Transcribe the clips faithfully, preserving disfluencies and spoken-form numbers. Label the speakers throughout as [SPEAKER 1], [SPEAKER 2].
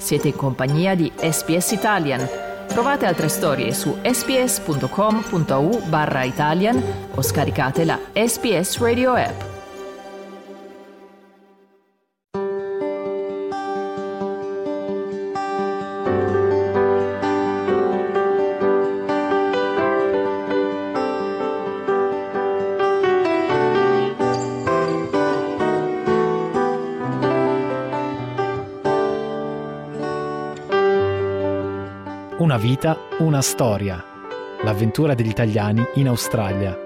[SPEAKER 1] Siete in compagnia di S B S Italian. Trovate altre storie su sbs.com.au barra Italian o scaricate la S B S Radio app.
[SPEAKER 2] Una vita, una storia. L'avventura degli italiani in Australia.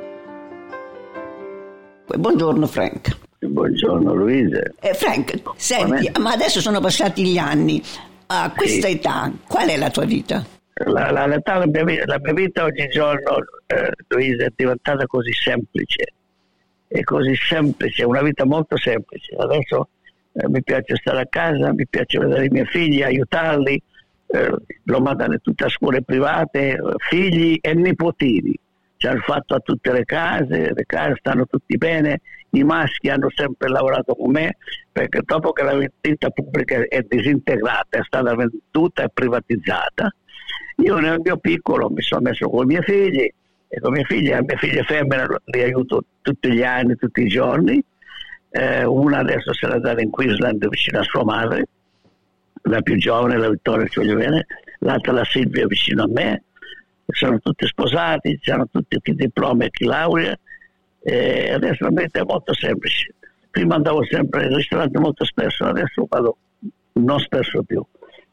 [SPEAKER 3] Buongiorno Frank.
[SPEAKER 4] Buongiorno Luisa.
[SPEAKER 3] Eh, Frank, senti, ma adesso sono passati gli anni. A questa sì. età, qual è la tua vita?
[SPEAKER 4] La, la, l'età, la, mia, la mia vita oggigiorno, eh, Luisa, è diventata così semplice. È così semplice, una vita molto semplice. Adesso eh, mi piace stare a casa, mi piace vedere i miei figli, aiutarli. Eh, lo mandano tutte a scuole private, figli e nipotini. Ci hanno fatto a tutte le case, le case stanno tutti bene, i maschi hanno sempre lavorato con me, perché dopo che la vendita pubblica è disintegrata, è stata venduta e privatizzata, io nel mio piccolo mi sono messo con i miei figli, e con i miei figli, le mie figlie femmine li aiuto tutti gli anni, tutti i giorni. Eh, una adesso se l'è data in Queensland vicino a sua madre, la più giovane, la Vittoria, ci voglio bene, l'altra la Silvia vicino a me, sono tutti sposati, hanno tutti chi diploma e chi laurea, e adesso la vita è molto semplice. Prima andavo sempre al ristorante molto spesso, adesso vado non spesso più.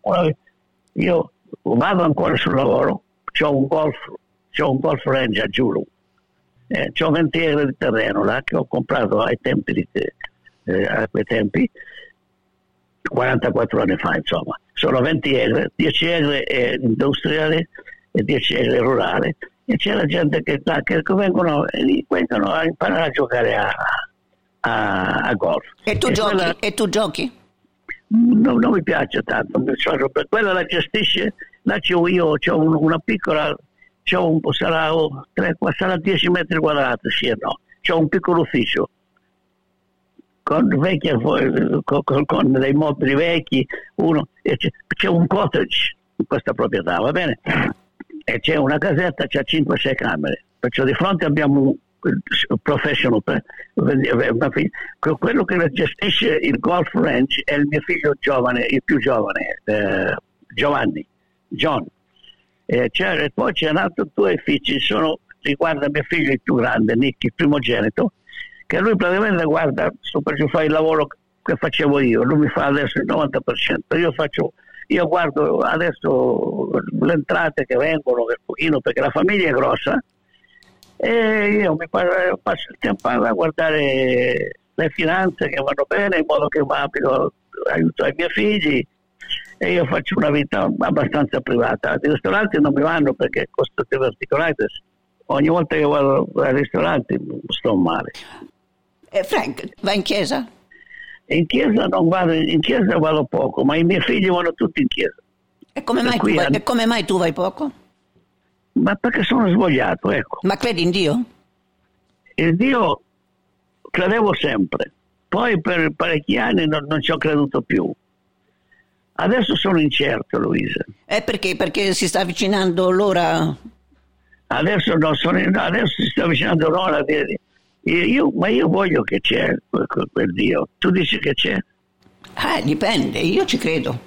[SPEAKER 4] Io vado ancora sul lavoro, c'ho un golf, c'ho un golf range a Giulu, eh, c'ho venti acre di terreno là che ho comprato ai tempi di, eh, a quei tempi quarantaquattro anni fa, insomma. Sono venti acre, dieci acre industriali e dieci acre rurali, e c'è la gente che, che vengono, vengono a imparare a giocare a, a, a golf.
[SPEAKER 3] E tu, e giochi? Quella, e tu giochi?
[SPEAKER 4] No, non mi piace tanto, per quella la gestisce, là c'ho io, c'ho un, una piccola, c'ho un, sarà, tre, sarà dieci metri quadrati, sì e no, c'ho un piccolo ufficio con vecchie, con, con, con dei mobili vecchi, uno, e c'è, c'è un cottage in questa proprietà, va bene? E c'è una casetta, c'ha cinque sei camere, perciò di fronte abbiamo un professional, quello che gestisce il golf range è il mio figlio giovane, il più giovane, eh, Giovanni, John. E c'è, poi c'è un altro due uffici, sono, riguarda mio figlio il più grande, Nick, il primogenito, che lui praticamente guarda, sto per fare il lavoro che facevo io, lui mi fa adesso il novanta per cento, io faccio, io guardo adesso le entrate che vengono un pochino, perché la famiglia è grossa, e io mi passo il tempo a guardare le finanze che vanno bene, in modo che abito, aiuto ai miei figli, e io faccio una vita abbastanza privata. I ristoranti non mi vanno perché costa diverticolati, ogni volta che vado ai ristoranti sto male.
[SPEAKER 3] Eh, Frank, va in chiesa?
[SPEAKER 4] In chiesa non vado, in chiesa vado poco, ma i miei figli vanno tutti in chiesa.
[SPEAKER 3] E come mai, tu vai, hanno... e come mai tu vai poco?
[SPEAKER 4] Ma perché sono svogliato, ecco.
[SPEAKER 3] Ma credi in Dio?
[SPEAKER 4] Il Dio credevo sempre, poi per parecchi anni non, non ci ho creduto più. Adesso sono incerto, Luisa.
[SPEAKER 3] Eh perché? Perché si sta avvicinando l'ora...
[SPEAKER 4] Adesso, no, sono, adesso si sta avvicinando l'ora di... Io, ma io voglio che c'è quel, quel Dio. Tu dici che c'è?
[SPEAKER 3] Ah, dipende, io ci credo.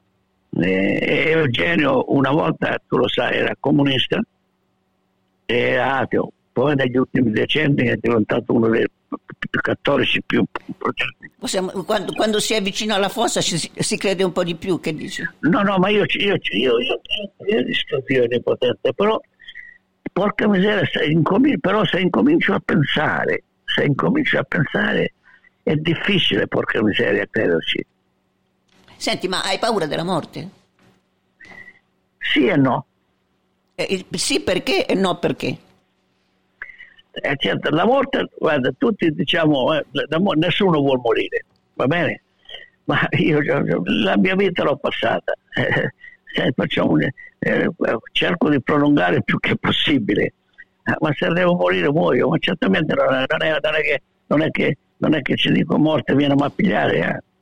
[SPEAKER 4] E Eugenio una volta, tu lo sai, era comunista, era ateo, poi negli ultimi decenni è diventato uno dei più cattolici più progetti.
[SPEAKER 3] Possiamo, quando, quando si è vicino alla fossa si, si crede un po' di più, che dici?
[SPEAKER 4] No, no, ma io io io io, io sto Dio onnipotente, però porca miseria, se incomincio, però se incomincio a pensare, se incomincio a pensare è difficile, porca miseria, crederci.
[SPEAKER 3] Senti, ma hai paura della morte?
[SPEAKER 4] Sì e no.
[SPEAKER 3] Eh, sì perché e no perché?
[SPEAKER 4] Eh, certo, la morte, guarda, tutti diciamo, eh, nessuno vuol morire, va bene? Ma io la mia vita l'ho passata, eh, se facciamo, eh, cerco di prolungare il più che possibile, eh, ma se devo morire muoio, ma certamente non è, non è, non è, che, non è, che, non è che ci dico morte viene a pigliare, eh.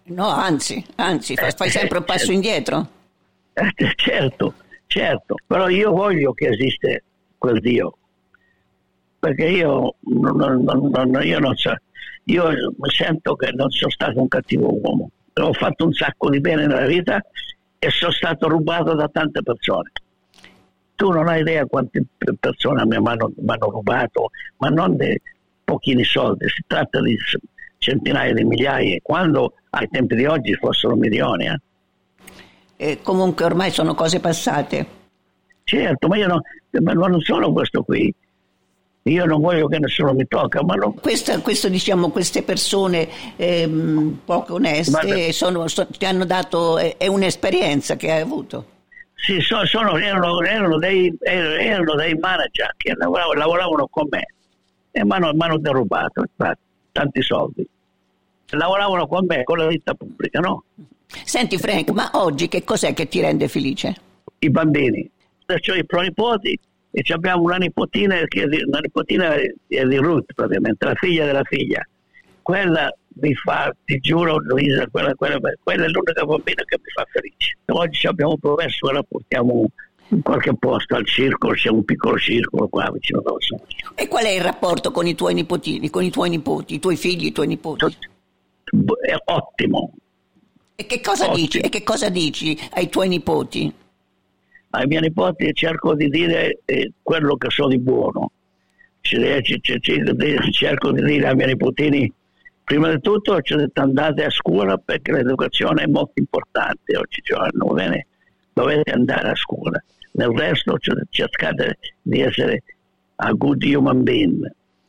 [SPEAKER 3] No, anzi, anzi, fai, fai sempre un passo indietro.
[SPEAKER 4] Eh, certo, certo, però io voglio che esiste quel Dio, perché io non, non, non, io non so, io sento che non sono stato un cattivo uomo, ho fatto un sacco di bene nella vita e sono stato rubato da tante persone. Tu non hai idea quante persone mi hanno rubato, ma non di pochini soldi, si tratta di centinaia di migliaia, quando ai tempi di oggi fossero milioni. Eh.
[SPEAKER 3] E comunque ormai sono cose passate.
[SPEAKER 4] Certo, ma io no, ma non sono questo qui. Io non voglio che nessuno mi tocca, ma non...
[SPEAKER 3] Questa, questo diciamo, queste persone ehm, poco oneste ma... sono, so, ti hanno dato, è, è un'esperienza che hai avuto.
[SPEAKER 4] Sì, sono, sono, erano, erano, dei, erano dei manager che lavoravano, lavoravano con me e mi hanno derubato tanti soldi. Lavoravano con me, con la vita pubblica, no?
[SPEAKER 3] Senti Frank, ma oggi che cos'è che ti rende felice?
[SPEAKER 4] I bambini. Adesso ho i pronipoti e abbiamo una nipotina che è di, una nipotina è di Ruth, praticamente, la figlia della figlia. Quella mi fa, ti giuro Luisa, quella, quella, quella è l'unica bambina che mi fa felice. Oggi ci abbiamo promesso che la portiamo in qualche posto al circolo, c'è un piccolo circolo qua vicino dove sono.
[SPEAKER 3] E qual è il rapporto con i tuoi nipotini, con i tuoi nipoti, i tuoi figli, i tuoi nipoti?
[SPEAKER 4] È ottimo.
[SPEAKER 3] E che cosa ottimo. dici? E che cosa dici ai tuoi nipoti?
[SPEAKER 4] Ai miei nipoti cerco di dire eh, quello che so di buono. C- c- c- cerco di dire ai miei nipotini, prima di tutto ci ho detto andate a scuola perché l'educazione è molto importante oggigiorno, va bene? Dovete andare a scuola. Nel resto cercate di essere a good human being.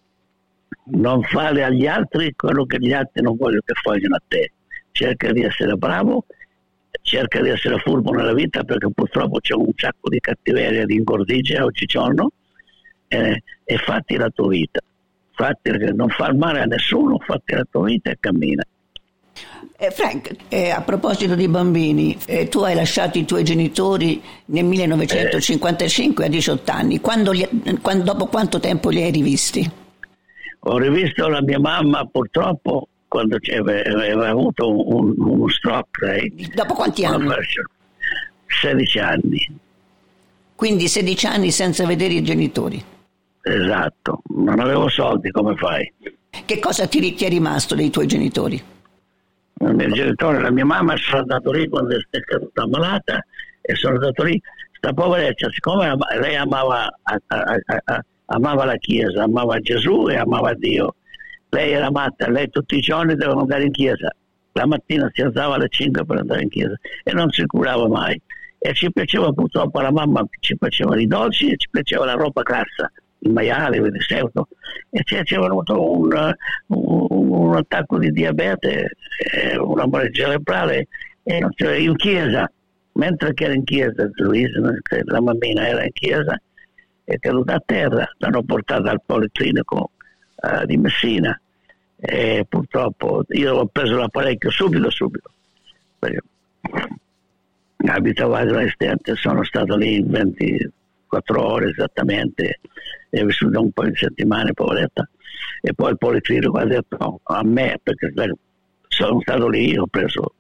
[SPEAKER 4] Non fare agli altri quello che gli altri non vogliono che facciano a te. Cerca di essere bravo, cerca di essere furbo nella vita, perché purtroppo c'è un sacco di cattiveria, di ingordigia oggigiorno, eh, e fatti la tua vita. Fatti, non far male a nessuno, fatti la tua vita e cammina.
[SPEAKER 3] Eh, Frank, eh, a proposito di bambini, eh, tu hai lasciato i tuoi genitori nel millenovecentocinquantacinque eh, a diciotto anni. Quando li, quando, dopo quanto tempo li hai rivisti?
[SPEAKER 4] Ho rivisto la mia mamma purtroppo quando aveva avuto un, uno stroke. Lei.
[SPEAKER 3] Dopo quanti anni?
[SPEAKER 4] sedici anni.
[SPEAKER 3] Quindi sedici anni senza vedere i genitori?
[SPEAKER 4] Esatto, non avevo soldi, come fai?
[SPEAKER 3] Che cosa ti, ti è rimasto dei tuoi genitori?
[SPEAKER 4] I miei genitori, la mia mamma sono andato lì quando è caduta malata e sono andato lì, sta povereccia, siccome lei amava, a, a, a, amava la Chiesa, amava Gesù e amava Dio, lei era matta, lei tutti i giorni doveva andare in chiesa, la mattina si alzava alle cinque per andare in chiesa e non si curava mai, e ci piaceva purtroppo alla mamma, ci piacevano i dolci e ci piaceva la roba grassa, il maiale, il seuto, e ci è venuto un, un, un attacco di diabete, una malattia cerebrale, e in chiesa, mentre che era in chiesa, Luisa, la mammina era in chiesa, è caduta a terra, l'hanno portata al policlinico uh, di Messina, e purtroppo io ho preso l'apparecchio subito, subito, perché abitavo a Agreste, sono stato lì ventiquattro ore esattamente, e ho vissuto un po' di settimane, poveretta, e poi il policlinico ha detto no, a me, perché sono stato lì, ho preso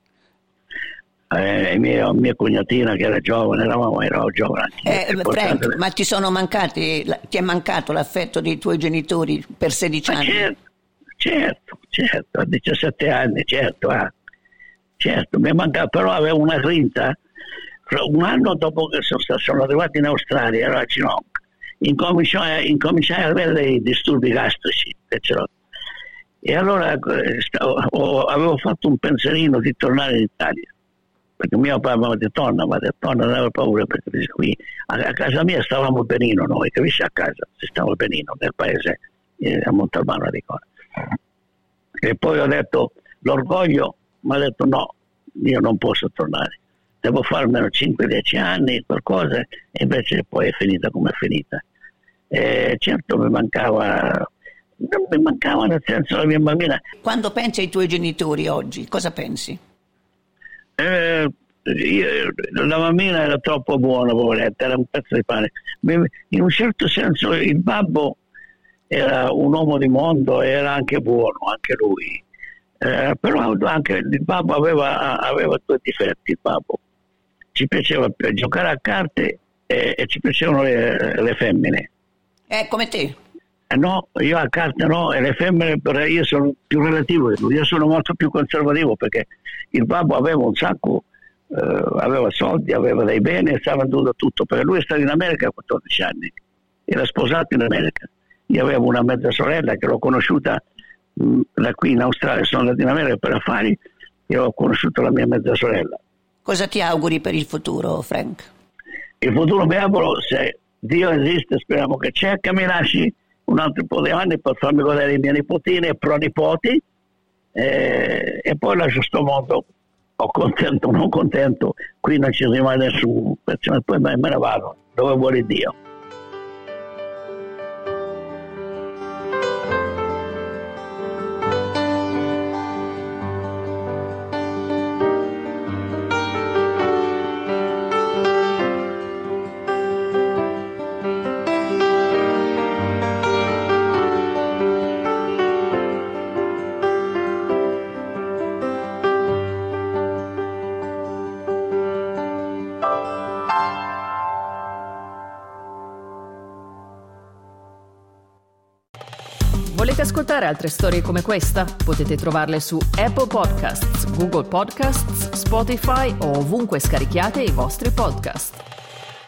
[SPEAKER 4] eh, mia, mia cognatina che era giovane, eravamo, ero giovane anche
[SPEAKER 3] eh, Frank, ma ti sono mancati, ti è mancato l'affetto dei tuoi genitori per sedici anni?
[SPEAKER 4] Certo, certo, certo, a diciassette anni, certo, eh. certo, mi è mancato, però avevo una grinta. Un anno dopo che sono, stato, sono arrivato in Australia, ero a Cinok, incominciai, incominciai ad avere dei disturbi gastrici, e allora stavo, avevo fatto un pensierino di tornare in Italia, perché mio papà mi ha detto torna, ma torna, non avevo paura, perché qui a, a casa mia stavamo benino noi, capisci, a casa si stava benino nel paese, eh, a Montalbano di Cora. E poi ho detto l'orgoglio, mi ha detto no, io non posso tornare, devo fare almeno cinque dieci anni, qualcosa, e invece poi è finita come è finita. E certo mi mancava, mi mancava nel senso la mia bambina.
[SPEAKER 3] Quando pensi ai tuoi genitori oggi, cosa pensi?
[SPEAKER 4] Eh, io, la bambina era troppo buona, poveretta, era un pezzo di pane. In un certo senso il babbo era un uomo di mondo, era anche buono, anche lui. eh, però anche il babbo aveva, aveva due difetti. Il babbo ci piaceva giocare a carte e, e ci piacevano le, le femmine.
[SPEAKER 3] Eh, come te?
[SPEAKER 4] Eh, no, io a carte no, e le femmine, per io sono più relativo, io sono molto più conservativo, perché il babbo aveva un sacco, eh, aveva soldi, aveva dei beni e stava venduto tutto, perché lui è stato in America a quattordici anni, era sposato in America. Io avevo una mezza sorella che l'ho conosciuta mh, da qui in Australia, sono andato in America per affari e ho conosciuto la mia mezza sorella.
[SPEAKER 3] Cosa ti auguri per il futuro, Frank?
[SPEAKER 4] Il futuro mi auguro, se Dio esiste, speriamo che c'è, che mi lasci un altro po' di anni per farmi godere i miei nipotini e pronipoti, eh, e poi lascio sto mondo, o contento o non contento, qui non ci rimane nessuno, poi me ne vado dove vuole Dio.
[SPEAKER 1] Volete ascoltare altre storie come questa? Potete trovarle su Apple Podcasts, Google Podcasts, Spotify o ovunque scarichiate i vostri podcast.